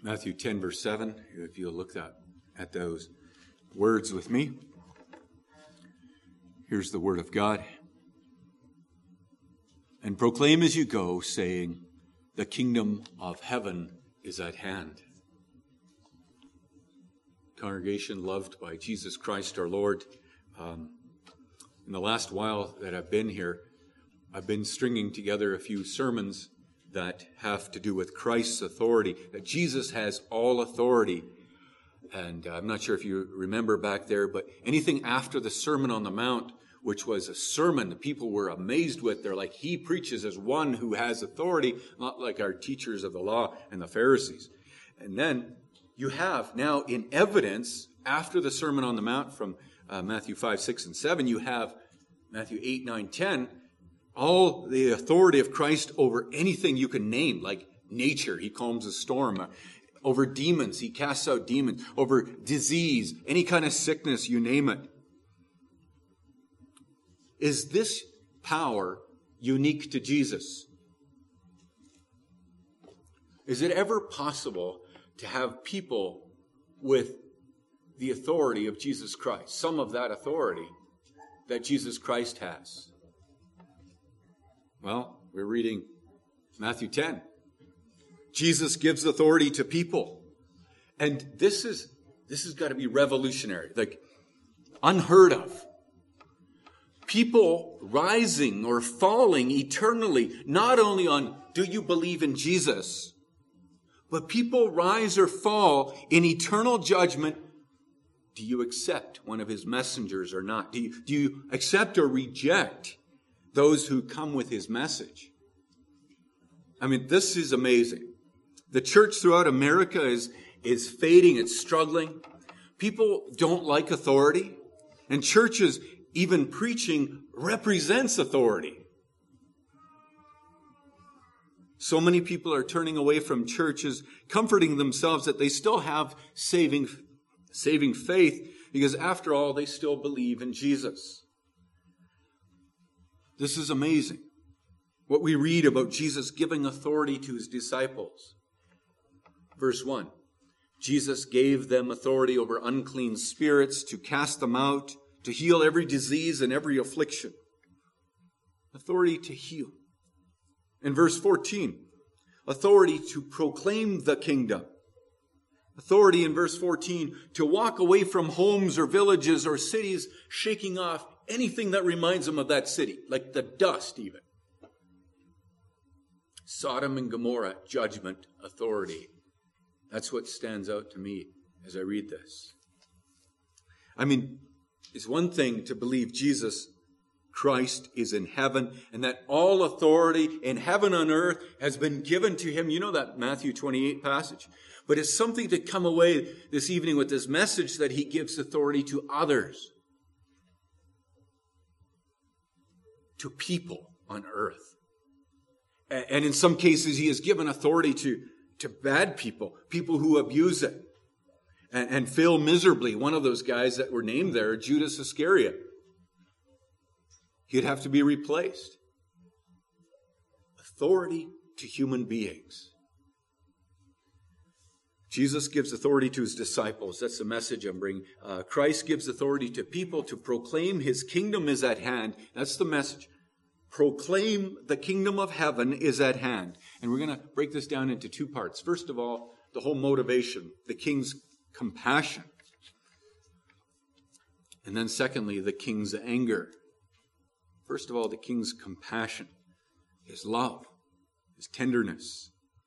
Matthew 10, verse 7, if you'll look at those words with me. Here's the word of God. And proclaim as you go, saying, the kingdom of heaven is at hand. Congregation loved by Jesus Christ our Lord, in the last while that I've been here, I've been stringing together a few sermons that have to do with Christ's authority, that Jesus has all authority. And I'm not sure if you remember back there, but anything after the Sermon on the Mount, which was a sermon the people were amazed with, they're like, he preaches as one who has authority, not like our teachers of the law and the Pharisees. And then you have now in evidence, after the Sermon on the Mount from Matthew 5, 6, and 7, you have Matthew 8, 9, 10, all the authority of Christ over anything you can name, like nature, he calms a storm. Over demons, he casts out demons. Over disease, any kind of sickness, you name it. Is this power unique to Jesus? Is it ever possible to have people with the authority of Jesus Christ, some of that authority that Jesus Christ has? Well, we're reading Matthew 10. Jesus gives authority to people. And this has got to be revolutionary, like unheard of. People rising or falling eternally, not only on do you believe in Jesus, but people rise or fall in eternal judgment. Do you accept one of his messengers or not? Do you accept or reject those who come with his message? I mean, this is amazing. The church throughout America is fading, it's struggling. People don't like authority, and churches, even preaching, represents authority. So many people are turning away from churches, comforting themselves that they still have saving faith, because after all, they still believe in Jesus. This is amazing. What we read about Jesus giving authority to his disciples. Verse 1, Jesus gave them authority over unclean spirits to cast them out, to heal every disease and every affliction. Authority to heal. In verse 14, authority to proclaim the kingdom. Authority in verse 14 to walk away from homes or villages or cities, shaking off anything that reminds them of that city, like the dust even. Sodom and Gomorrah, judgment, authority. That's what stands out to me as I read this. I mean, it's one thing to believe Jesus Christ is in heaven and that all authority in heaven and earth has been given to him. You know that Matthew 28 passage. But it's something to come away this evening with this message that he gives authority to others. To people on earth. And in some cases, he has given authority to bad people, people who abuse it and fail miserably. One of those guys that were named there, Judas Iscariot, he'd have to be replaced. Authority to human beings. Jesus gives authority to his disciples. That's the message I'm bringing. Christ gives authority to people to proclaim his kingdom is at hand. That's the message. Proclaim the kingdom of heaven is at hand. And we're going to break this down into two parts. First of all, the whole motivation, the king's compassion. And then secondly, the king's anger. First of all, the king's compassion, his love, his tenderness.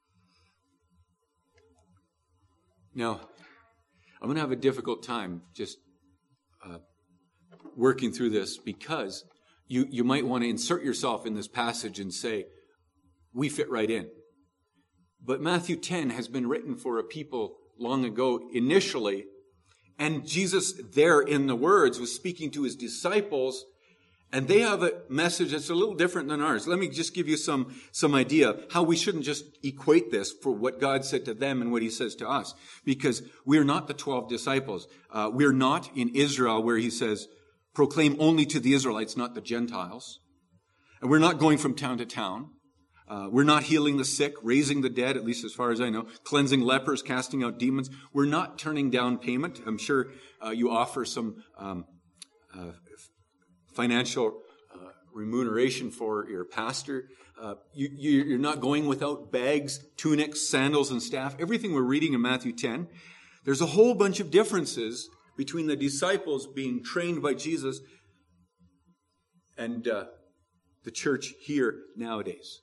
Now, I'm going to have a difficult time just working through this because you might want to insert yourself in this passage and say, we fit right in. But Matthew 10 has been written for a people long ago initially, and Jesus there in the words was speaking to his disciples, and they have a message that's a little different than ours. Let me just give you some idea how we shouldn't just equate this for what God said to them and what he says to us. Because we're not the 12 disciples. We're not in Israel where he says, proclaim only to the Israelites, not the Gentiles. And we're not going from town to town. We're not healing the sick, raising the dead, at least as far as I know, cleansing lepers, casting out demons. We're not turning down payment. I'm sure you offer some financial remuneration for your pastor. You're not going without bags, tunics, sandals, and staff. Everything we're reading in Matthew 10. There's a whole bunch of differences between the disciples being trained by Jesus and the church here nowadays.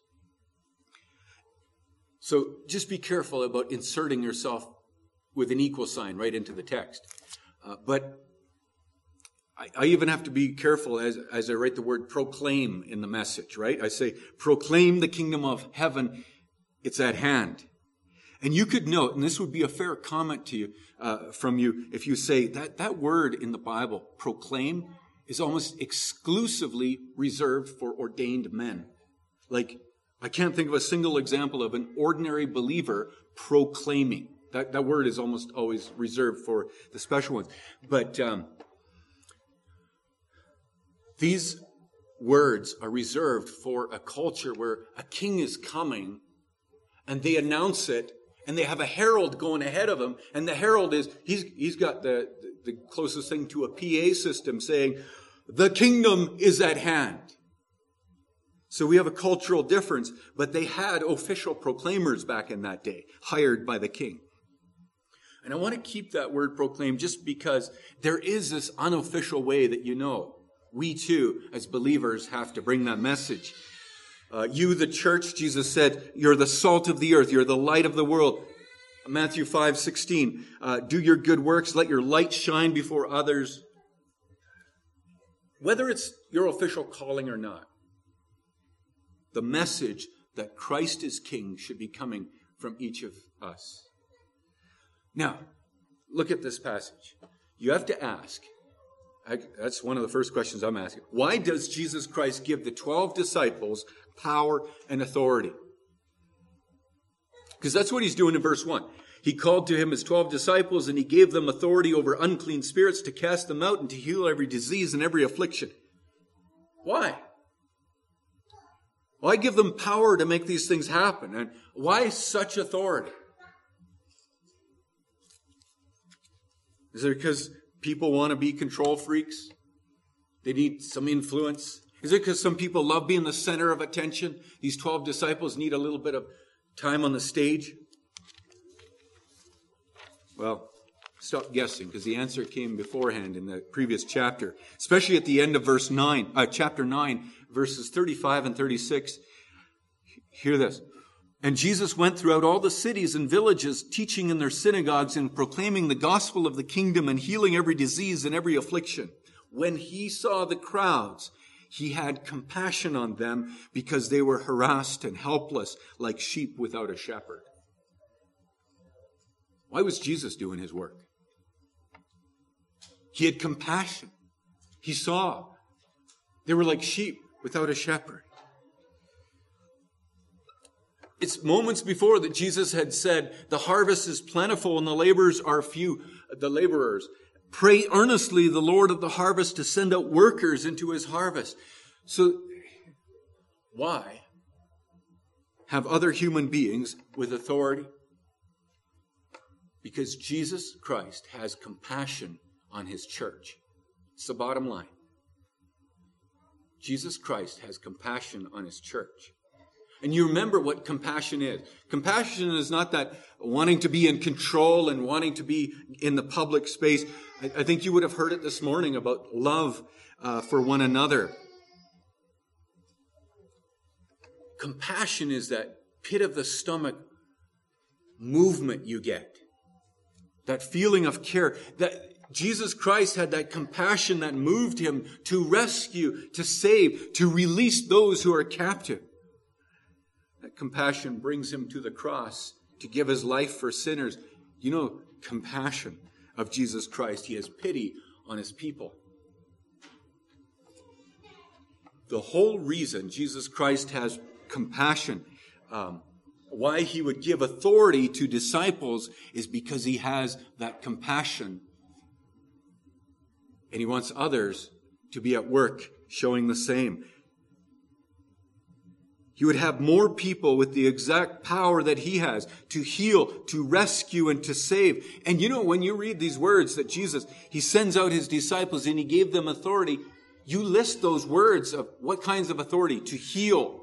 So just be careful about inserting yourself with an equal sign right into the text. But I even have to be careful as I write the word proclaim in the message, right? I say, proclaim the kingdom of heaven, it's at hand. And you could note, and this would be a fair comment to you, from you, if you say that word in the Bible, proclaim, is almost exclusively reserved for ordained men. Like, I can't think of a single example of an ordinary believer proclaiming. That word is almost always reserved for the special ones. But these words are reserved for a culture where a king is coming and they announce it and they have a herald going ahead of him. And the herald he's got the closest thing to a PA system saying, the kingdom is at hand. So we have a cultural difference, but they had official proclaimers back in that day, hired by the king. And I want to keep that word proclaim just because there is this unofficial way that we too, as believers, have to bring that message. You, the church, Jesus said, you're the salt of the earth. You're the light of the world. Matthew 5:16, do your good works. Let your light shine before others. Whether it's your official calling or not, the message that Christ is King should be coming from each of us. Now, look at this passage. You have to ask, that's one of the first questions I'm asking. Why does Jesus Christ give the 12 disciples power and authority? Because that's what he's doing in verse 1. He called to him his 12 disciples and he gave them authority over unclean spirits to cast them out and to heal every disease and every affliction. Why? Why give them power to make these things happen? And why such authority? Is it because people want to be control freaks? They need some influence? Is it because some people love being the center of attention? These 12 disciples need a little bit of time on the stage? Well, stop guessing, because the answer came beforehand in the previous chapter, especially at the end of chapter 9, verses 35 and 36. Hear this. And Jesus went throughout all the cities and villages, teaching in their synagogues and proclaiming the gospel of the kingdom and healing every disease and every affliction. When he saw the crowds, he had compassion on them because they were harassed and helpless like sheep without a shepherd. Why was Jesus doing his work? He had compassion. He saw. They were like sheep without a shepherd. It's moments before that Jesus had said, the harvest is plentiful and the laborers are few. The laborers. Pray earnestly the Lord of the harvest to send out workers into his harvest. So, why have other human beings with authority? Because Jesus Christ has compassion on his church. It's the bottom line. Jesus Christ has compassion on his church. And you remember what compassion is. Compassion is not that wanting to be in control and wanting to be in the public space. I think you would have heard it this morning about love for one another. Compassion is that pit of the stomach movement you get. That feeling of care. That Jesus Christ had that compassion that moved him to rescue, to save, to release those who are captive. That compassion brings him to the cross to give his life for sinners. You know, compassion of Jesus Christ. He has pity on his people. The whole reason Jesus Christ has compassion, why he would give authority to disciples, is because he has that compassion. And he wants others to be at work showing the same. He would have more people with the exact power that he has to heal, to rescue, and to save. And you know, when you read these words that Jesus, he sends out his disciples and he gave them authority, you list those words of what kinds of authority: to heal,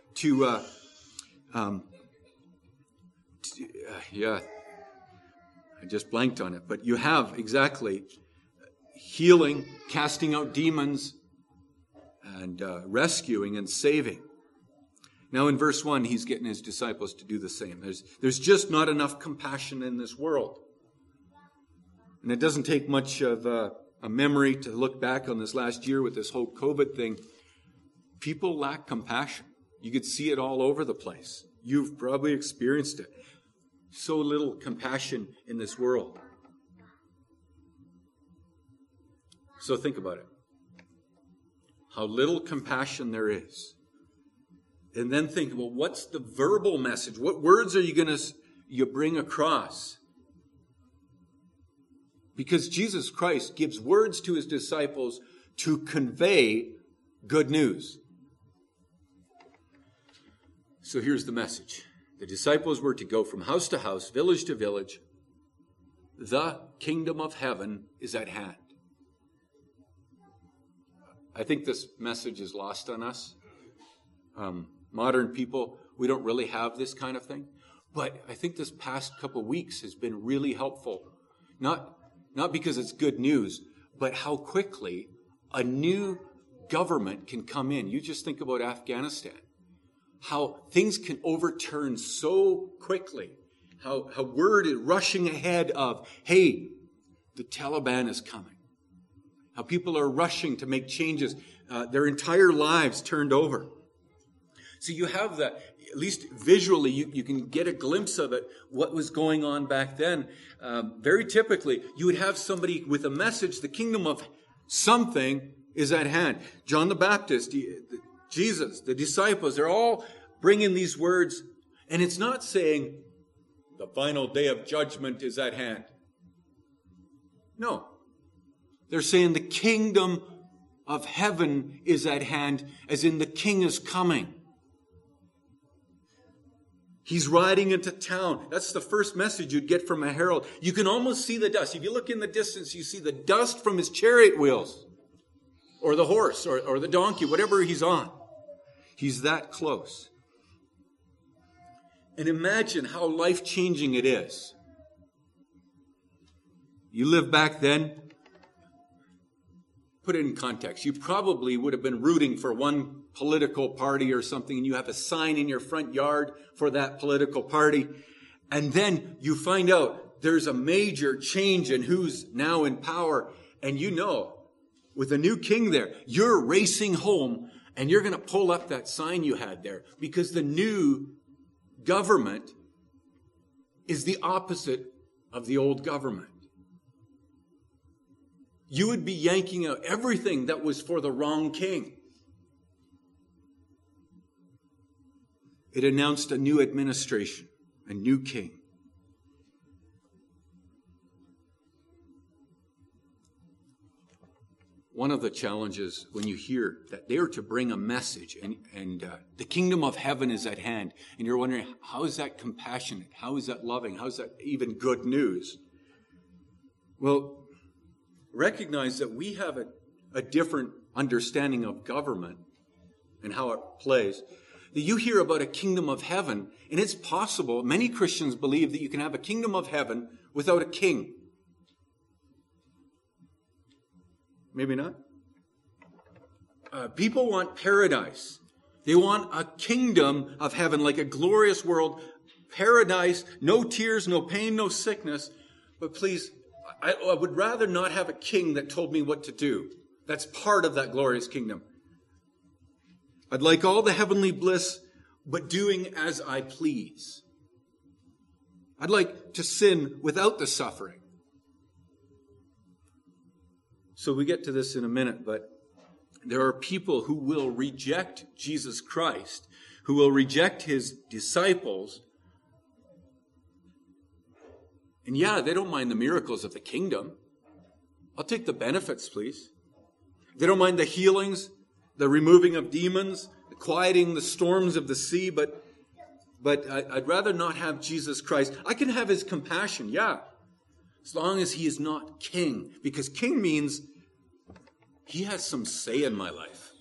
I just blanked on it, but you have exactly healing, casting out demons, and rescuing and saving. Now in verse 1, he's getting his disciples to do the same. There's just not enough compassion in this world. And it doesn't take much of a memory to look back on this last year with this whole COVID thing. People lack compassion. You could see it all over the place. You've probably experienced it. So little compassion in this world. So think about it. How little compassion there is. And then think, well, what's the verbal message? What words are you bring across? Because Jesus Christ gives words to his disciples to convey good news. So here's the message. The disciples were to go from house to house, village to village. The kingdom of heaven is at hand. I think this message is lost on us. Modern people, we don't really have this kind of thing. But I think this past couple weeks has been really helpful. Not because it's good news, but how quickly a new government can come in. You just think about Afghanistan. How things can overturn so quickly. How word is rushing ahead of, hey, the Taliban is coming. How people are rushing to make changes. Their entire lives turned over. So you have that, at least visually, you can get a glimpse of it, what was going on back then. Very typically, you would have somebody with a message, the kingdom of something is at hand. John the Baptist, Jesus, the disciples, they're all bringing these words. And it's not saying the final day of judgment is at hand. No. They're saying the kingdom of heaven is at hand, as in the king is coming. He's riding into town. That's the first message you'd get from a herald. You can almost see the dust. If you look in the distance, you see the dust from his chariot wheels, or the horse, or the donkey, whatever he's on. He's that close. And imagine how life-changing it is. You live back then, put it in context. You probably would have been rooting for one political party or something, and you have a sign in your front yard for that political party. And then you find out there's a major change in who's now in power. And you know, with a new king there, you're racing home and you're going to pull up that sign you had there, because the new government is the opposite of the old government. You would be yanking out everything that was for the wrong king. It announced a new administration, a new king. One of the challenges when you hear that they are to bring a message and the kingdom of heaven is at hand, and you're wondering, how is that compassionate? How is that loving? How is that even good news? Well, recognize that we have a different understanding of government and how it plays. You hear about a kingdom of heaven, and it's possible, many Christians believe that you can have a kingdom of heaven without a king. Maybe not. People want paradise. They want a kingdom of heaven, like a glorious world, paradise, no tears, no pain, no sickness. But please, I would rather not have a king that told me what to do. That's part of that glorious kingdom. I'd like all the heavenly bliss, but doing as I please. I'd like to sin without the suffering. So we get to this in a minute, but there are people who will reject Jesus Christ, who will reject his disciples. And yeah, they don't mind the miracles of the kingdom. I'll take the benefits, please. They don't mind the healings, the removing of demons, the quieting the storms of the sea, but I'd rather not have Jesus Christ. I can have his compassion, yeah, as long as he is not king, because king means he has some say in my life.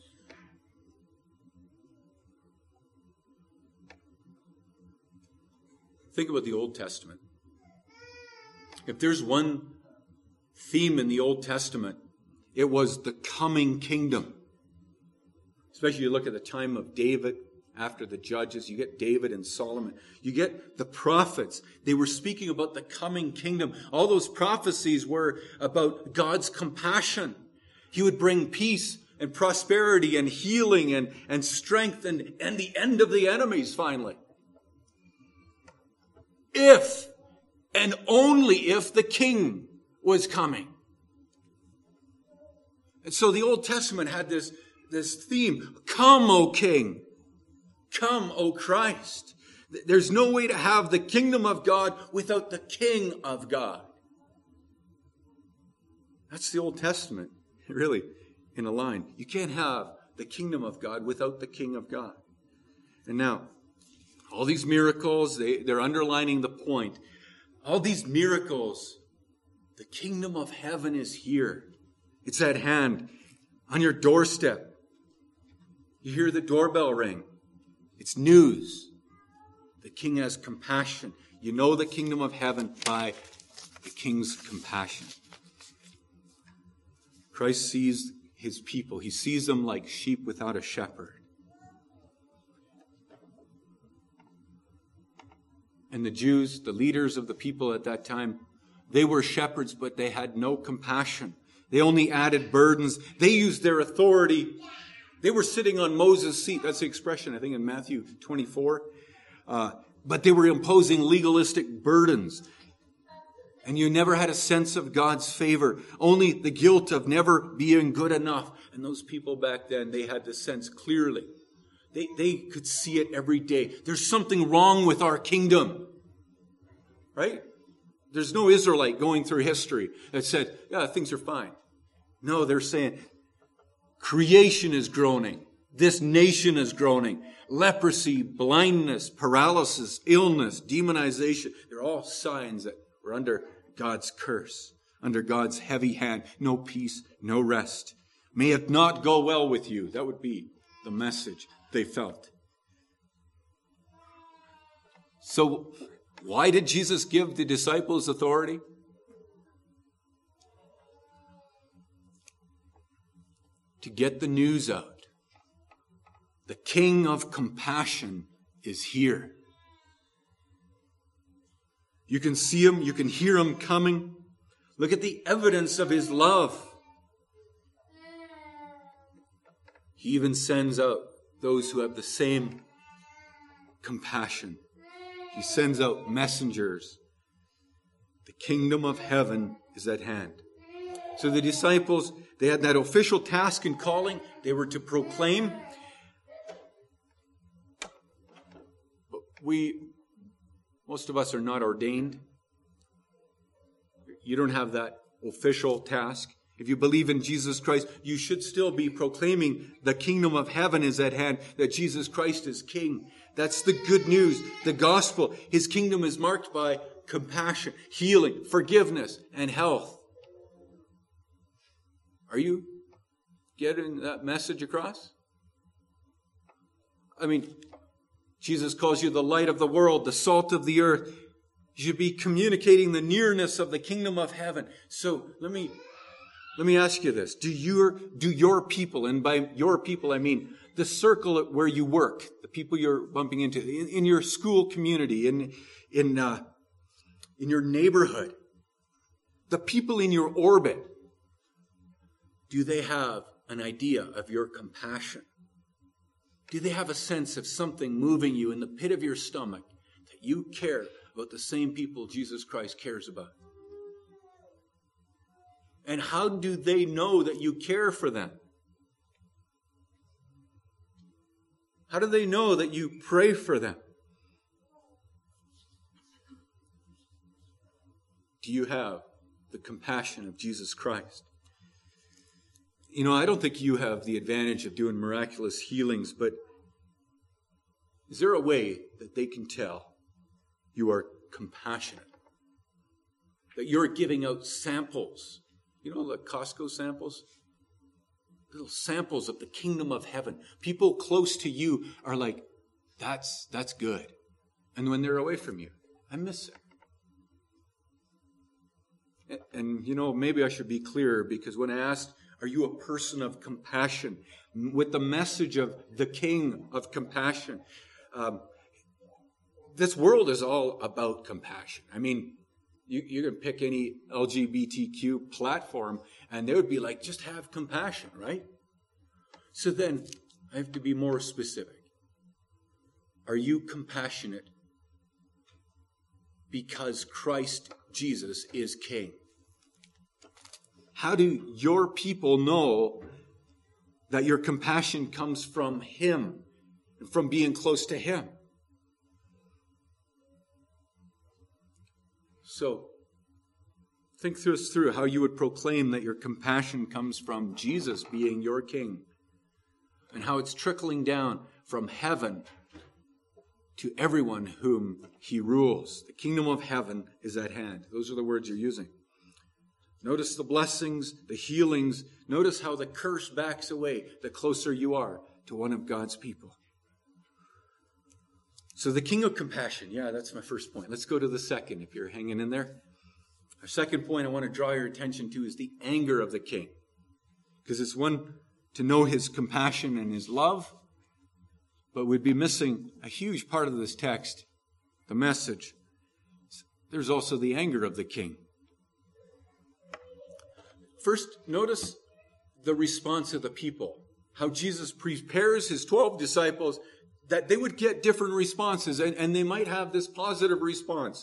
Think about the Old Testament. If there's one theme in the Old Testament, it was the coming kingdom. Especially you look at the time of David, after the judges, you get David and Solomon. You get the prophets. They were speaking about the coming kingdom. All those prophecies were about God's compassion. He would bring peace and prosperity and healing and strength and the end of the enemies finally. If and only if the king was coming. And so the Old Testament had this theme, come, O King. Come, O Christ. There's no way to have the kingdom of God without the King of God. That's the Old Testament, really, in a line. You can't have the kingdom of God without the King of God. And now, all these miracles, they're underlining the point. All these miracles, the kingdom of heaven is here. It's at hand, on your doorstep. You hear the doorbell ring. It's news. The king has compassion. You know the kingdom of heaven by the king's compassion. Christ sees his people. He sees them like sheep without a shepherd. And the Jews, the leaders of the people at that time, they were shepherds, but they had no compassion. They only added burdens. They used their authority. They were sitting on Moses' seat. That's the expression, I think, in Matthew 24. But they were imposing legalistic burdens. And you never had a sense of God's favor. Only the guilt of never being good enough. And those people back then, they had the sense clearly. They could see it every day. There's something wrong with our kingdom. Right? There's no Israelite going through history that said, yeah, things are fine. No, they're saying, creation is groaning. This nation is groaning. Leprosy, blindness, paralysis, illness, demonization. They're all signs that we're under God's curse, under God's heavy hand. No peace, no rest. May it not go well with you. That would be the message they felt. So, why did Jesus give the disciples authority? To get the news out. The King of compassion is here. You can see him, you can hear him coming. Look at the evidence of his love. He even sends out those who have the same compassion. He sends out messengers. The kingdom of heaven is at hand. So the disciples, they had that official task and calling. They were to proclaim. But most of us are not ordained. You don't have that official task. If you believe in Jesus Christ, you should still be proclaiming the kingdom of heaven is at hand, that Jesus Christ is King. That's the good news, the gospel. His kingdom is marked by compassion, healing, forgiveness, and health. Are you getting that message across? I mean, Jesus calls you the light of the world, the salt of the earth. You should be communicating the nearness of the kingdom of heaven. So let me ask you this. Do your people, and by your people I mean the circle where you work, the people you're bumping into, in your school community, in your neighborhood, the people in your orbit, do they have an idea of your compassion? Do they have a sense of something moving you in the pit of your stomach that you care about the same people Jesus Christ cares about? And how do they know that you care for them? How do they know that you pray for them? Do you have the compassion of Jesus Christ? You know, I don't think you have the advantage of doing miraculous healings, but Is there a way that they can tell you are compassionate? That you're giving out samples. You know, like Costco samples? Little samples of the kingdom of heaven. People close to you are like, that's good. And when they're away from you, I miss it. And, you know, maybe I should be clearer, because when I asked, are you a person of compassion? With the message of the King of compassion. This world is all about compassion. I mean, you can pick any LGBTQ platform and they would be like, just have compassion, right? So then I have to be more specific. Are you compassionate because Christ Jesus is King? How do your people know that your compassion comes from Him and from being close to Him? So, think through how you would proclaim that your compassion comes from Jesus being your King, and how it's trickling down from heaven to everyone whom He rules. The kingdom of heaven is at hand. Those are the words you're using. Notice the blessings, the healings. Notice how the curse backs away the closer you are to one of God's people. So the King of compassion, yeah, that's my first point. Let's go to the second, if you're hanging in there. Our second point I want to draw your attention to is the anger of the King. Because it's one to know His compassion and His love, but we'd be missing a huge part of this text, the message. There's also the anger of the King. First, notice the response of the people. How Jesus prepares His 12 disciples that they would get different responses, and they might have this positive response.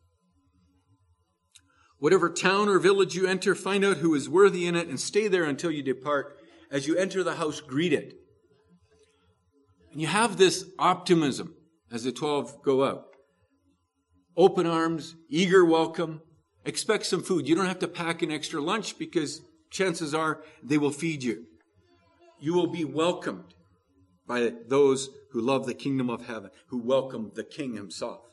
Whatever town or village you enter, find out who is worthy in it and stay there until you depart. As you enter the house, greet it. And you have this optimism as the 12 go out. Open arms, eager welcome. Expect some food. You don't have to pack an extra lunch because chances are they will feed you. You will be welcomed by those who love the kingdom of heaven, who welcome the King Himself.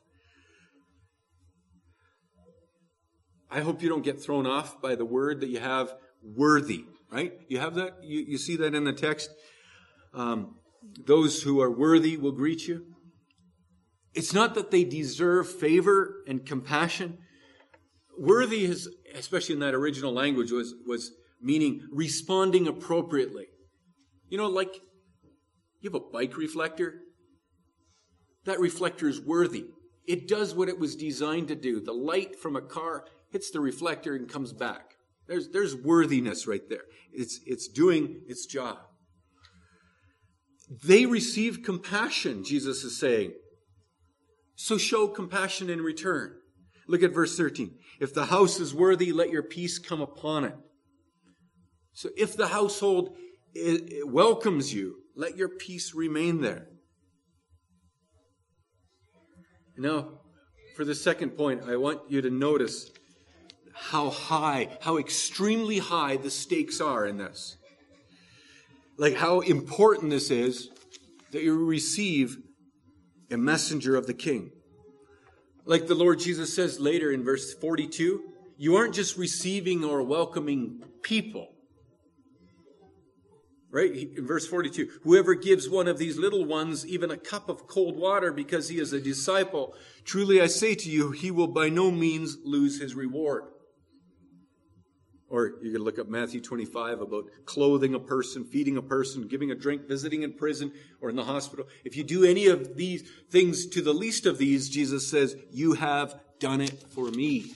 I hope you don't get thrown off by the word that you have, worthy, right? You have that? You see that in the text? Those who are worthy will greet you. It's not that they deserve favor and compassion. Worthy is, especially in that original language, was meaning responding appropriately. You know, like you have a bike reflector. That reflector is worthy. It does what it was designed to do. The light from a car hits the reflector and comes back. There's worthiness right there. It's doing its job. They receive compassion, Jesus is saying. So show compassion in return. Look at verse 13. If the house is worthy, let your peace come upon it. So if the household it welcomes you, let your peace remain there. Now, for the second point, I want you to notice how extremely high the stakes are in this. Like how important this is that you receive a messenger of the King. Like the Lord Jesus says later in verse 42, you aren't just receiving or welcoming people. Right? In verse 42, whoever gives one of these little ones even a cup of cold water because he is a disciple, truly I say to you, he will by no means lose his reward. Or you can look up Matthew 25 about clothing a person, feeding a person, giving a drink, visiting in prison or in the hospital. If you do any of these things to the least of these, Jesus says, you have done it for me.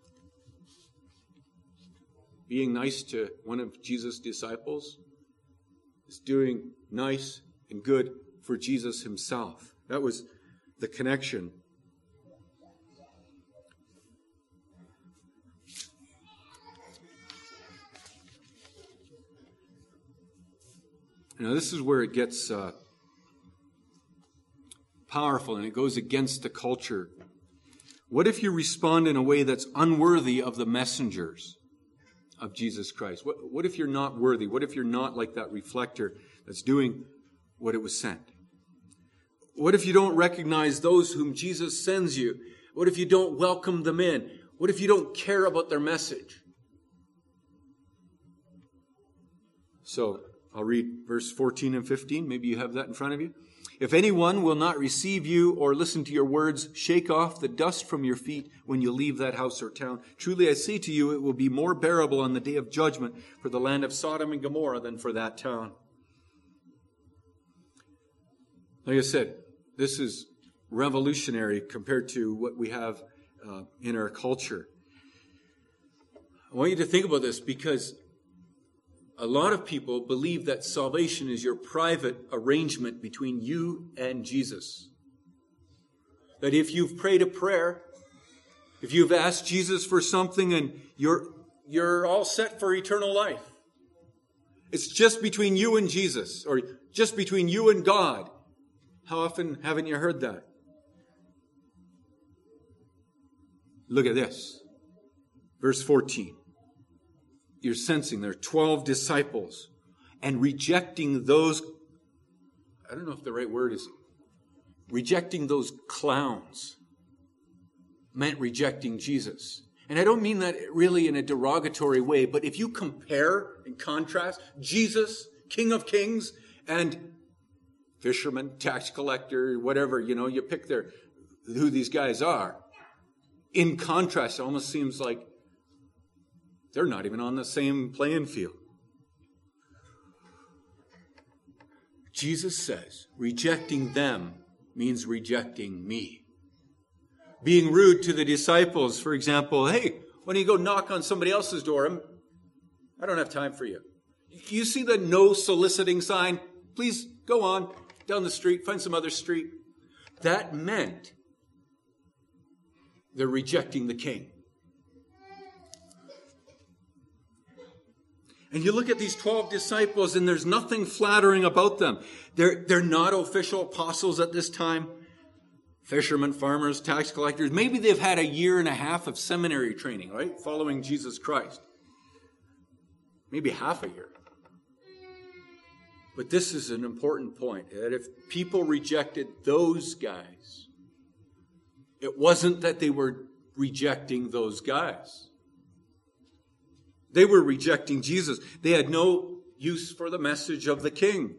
Being nice to one of Jesus' disciples is doing nice and good for Jesus Himself. That was the connection. Now, this is where it gets powerful and it goes against the culture. What if you respond in a way that's unworthy of the messengers of Jesus Christ? What if you're not worthy? What if you're not like that reflector that's doing what it was sent? What if you don't recognize those whom Jesus sends you? What if you don't welcome them in? What if you don't care about their message? So I'll read verse 14 and 15. Maybe you have that in front of you. If anyone will not receive you or listen to your words, shake off the dust from your feet when you leave that house or town. Truly I say to you, it will be more bearable on the day of judgment for the land of Sodom and Gomorrah than for that town. Like I said, this is revolutionary compared to what we have in our culture. I want you to think about this because a lot of people believe that salvation is your private arrangement between you and Jesus. That if you've prayed a prayer, if you've asked Jesus for something and you're all set for eternal life. It's just between you and Jesus, or just between you and God. How often haven't you heard that? Look at this. Verse 14. You're sensing there are 12 disciples and rejecting those, I don't know if the right word is, rejecting those clowns meant rejecting Jesus. And I don't mean that really in a derogatory way, but if you compare and contrast Jesus, King of Kings, and fisherman, tax collector, whatever, you pick who these guys are. In contrast, it almost seems like they're not even on the same playing field. Jesus says, rejecting them means rejecting me. Being rude to the disciples, for example, hey, why don't you go knock on somebody else's door? I don't have time for you. You see the no soliciting sign? Please go on down the street, find some other street. That meant they're rejecting the king. And you look at these 12 disciples and there's nothing flattering about them. They're not official apostles at this time. Fishermen, farmers, tax collectors. Maybe they've had a year and a half of seminary training, right? Following Jesus Christ. Maybe half a year. But this is an important point. That if people rejected those guys, it wasn't that they were rejecting those guys. They were rejecting Jesus. They had no use for the message of the king.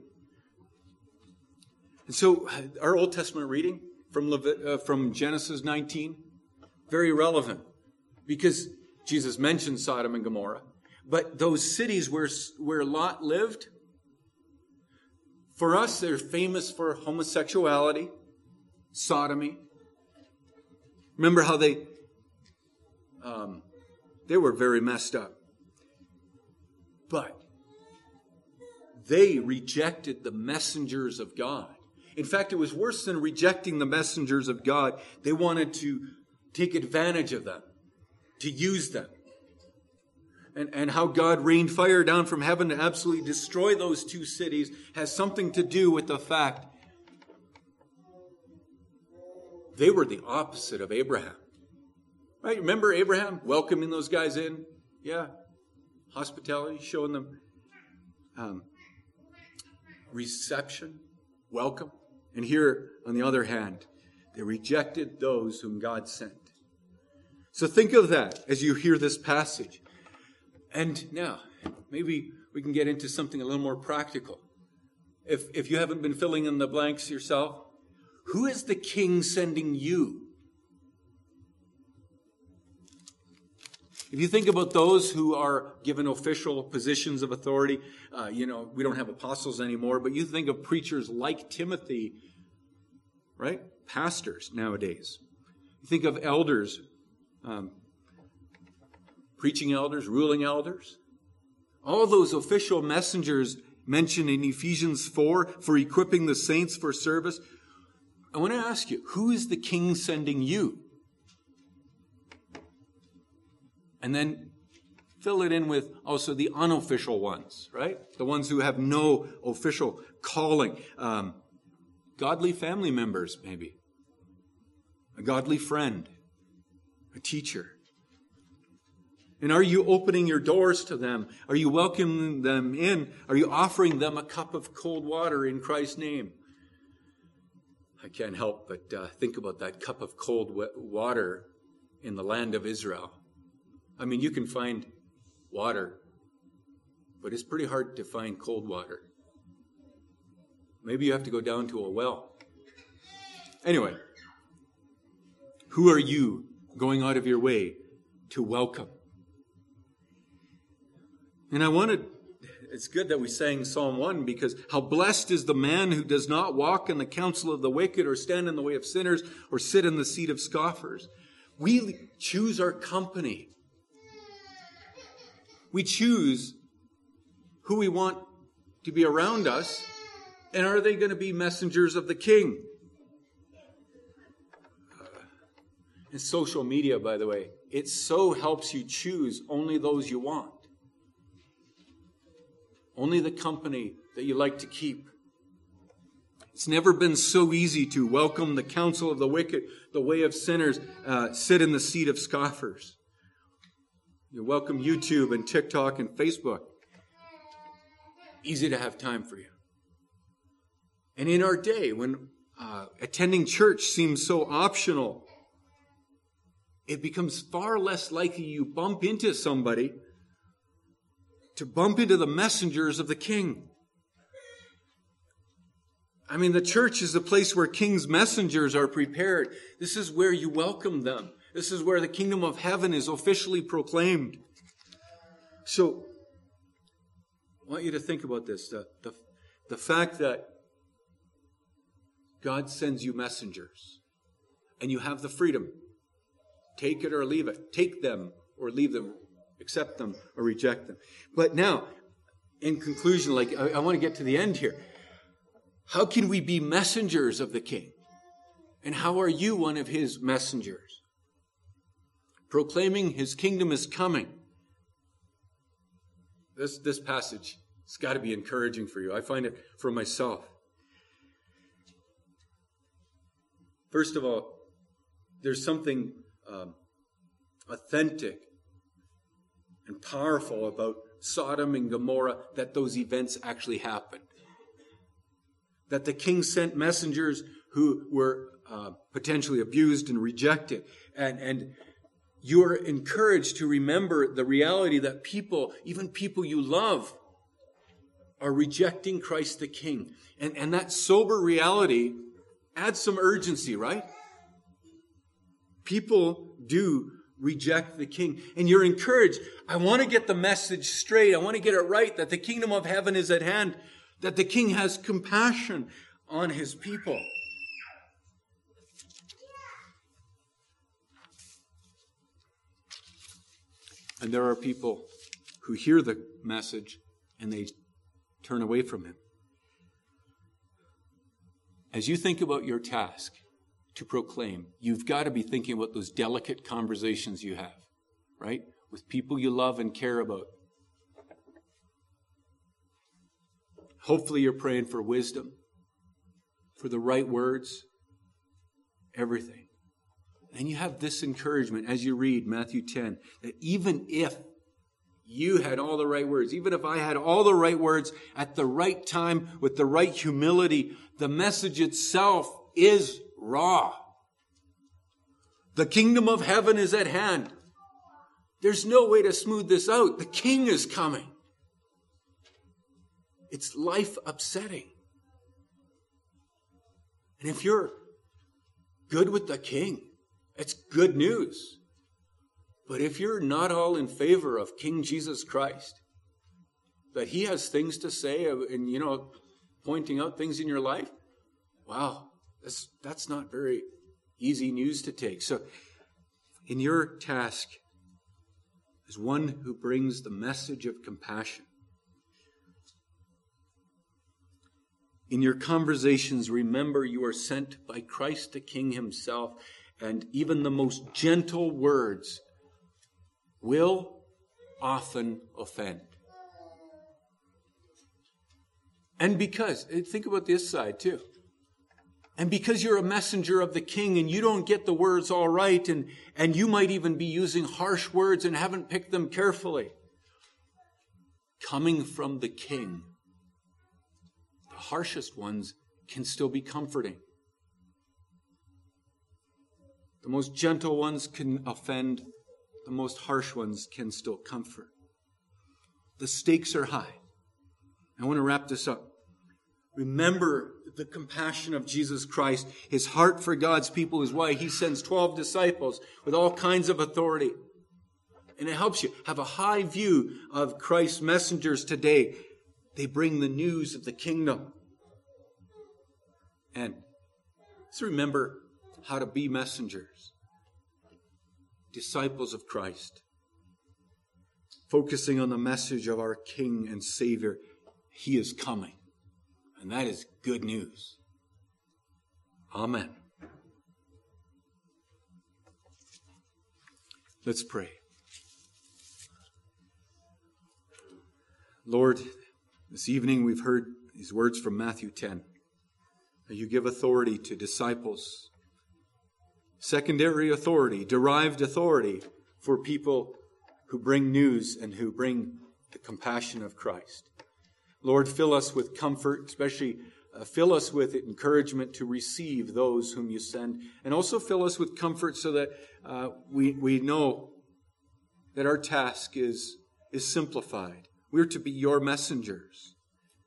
And so our Old Testament reading from Genesis 19, very relevant. Because Jesus mentioned Sodom and Gomorrah. But those cities where Lot lived, for us, they're famous for homosexuality, sodomy. Remember how they were very messed up. But they rejected the messengers of God. In fact, it was worse than rejecting the messengers of God. They wanted to take advantage of them, to use them. And how God rained fire down from heaven to absolutely destroy those two cities has something to do with the fact they were the opposite of Abraham. Right? Remember Abraham welcoming those guys in? Yeah. Hospitality, showing them reception, welcome. And here, on the other hand, they rejected those whom God sent. So think of that as you hear this passage. And now, maybe we can get into something a little more practical. If you haven't been filling in the blanks yourself, who is the king sending you? If you think about those who are given official positions of authority, we don't have apostles anymore, but you think of preachers like Timothy, right? Pastors nowadays. You think of elders, preaching elders, ruling elders. All those official messengers mentioned in Ephesians 4 for equipping the saints for service. I want to ask you, who is the king sending you? And then fill it in with also the unofficial ones, right? The ones who have no official calling. Godly family members, maybe. A godly friend. A teacher. And are you opening your doors to them? Are you welcoming them in? Are you offering them a cup of cold water in Christ's name? I can't help but think about that cup of cold water in the land of Israel. I mean, you can find water, but it's pretty hard to find cold water. Maybe you have to go down to a well. Anyway, who are you going out of your way to welcome? And it's good that we sang Psalm 1, because how blessed is the man who does not walk in the counsel of the wicked, or stand in the way of sinners, or sit in the seat of scoffers. We choose our company. We choose who we want to be around us, and are they going to be messengers of the King? And social media, by the way, it so helps you choose only those you want. Only the company that you like to keep. It's never been so easy to welcome the counsel of the wicked, the way of sinners, sit in the seat of scoffers. You welcome YouTube and TikTok and Facebook. Easy to have time for you. And in our day, when attending church seems so optional, it becomes far less likely you bump into somebody to bump into the messengers of the King. I mean, the church is the place where King's messengers are prepared. This is where you welcome them. This is where the kingdom of heaven is officially proclaimed. So, I want you to think about this. The fact that God sends you messengers, and you have the freedom. Take it or leave it. Take them or leave them. Accept them or reject them. But now, in conclusion, I want to get to the end here. How can we be messengers of the King? And how are you one of his messengers? Proclaiming his kingdom is coming. This passage, it's got to be encouraging for you. I find it for myself. First of all, there's something authentic and powerful about Sodom and Gomorrah, that those events actually happened. That the king sent messengers who were potentially abused and rejected. And you're encouraged to remember the reality that people, even people you love, are rejecting Christ the King. And that sober reality adds some urgency, right? People do reject the King. And you're encouraged. I want to get the message straight. I want to get it right, that the kingdom of heaven is at hand, that the King has compassion on his people. And there are people who hear the message and they turn away from him. As you think about your task to proclaim, you've got to be thinking about those delicate conversations you have, right? With people you love and care about. Hopefully you're praying for wisdom, for the right words, everything. And you have this encouragement as you read Matthew 10, that even if you had all the right words, even if I had all the right words at the right time with the right humility, the message itself is raw. The kingdom of heaven is at hand. There's no way to smooth this out. The King is coming. It's life upsetting. And if you're good with the King, it's good news. But if you're not all in favor of King Jesus Christ, that he has things to say and, pointing out things in your life, wow, that's not very easy news to take. So in your task as one who brings the message of compassion, in your conversations, remember you are sent by Christ the King himself, and even the most gentle words will often offend. And think about this side too. And because you're a messenger of the King and you don't get the words all right, and you might even be using harsh words and haven't picked them carefully, coming from the King, the harshest ones can still be comforting. The most gentle ones can offend. The most harsh ones can still comfort. The stakes are high. I want to wrap this up. Remember the compassion of Jesus Christ. His heart for God's people is why he sends 12 disciples with all kinds of authority. And it helps you have a high view of Christ's messengers today. They bring the news of the kingdom. And let's remember how to be messengers, disciples of Christ, focusing on the message of our King and Savior. He is coming. And that is good news. Amen. Let's pray. Lord, this evening we've heard these words from Matthew 10. That you give authority to disciples, secondary authority, derived authority for people who bring news and who bring the compassion of Christ. Lord, fill us with comfort, especially fill us with encouragement to receive those whom you send. And also fill us with comfort so that we know that our task is simplified. We're to be your messengers.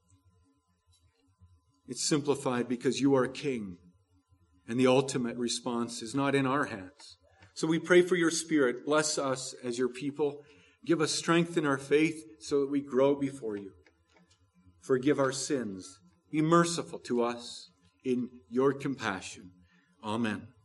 It's simplified because you are King. And the ultimate response is not in our hands. So we pray for your Spirit. Bless us as your people. Give us strength in our faith so that we grow before you. Forgive our sins. Be merciful to us in your compassion. Amen.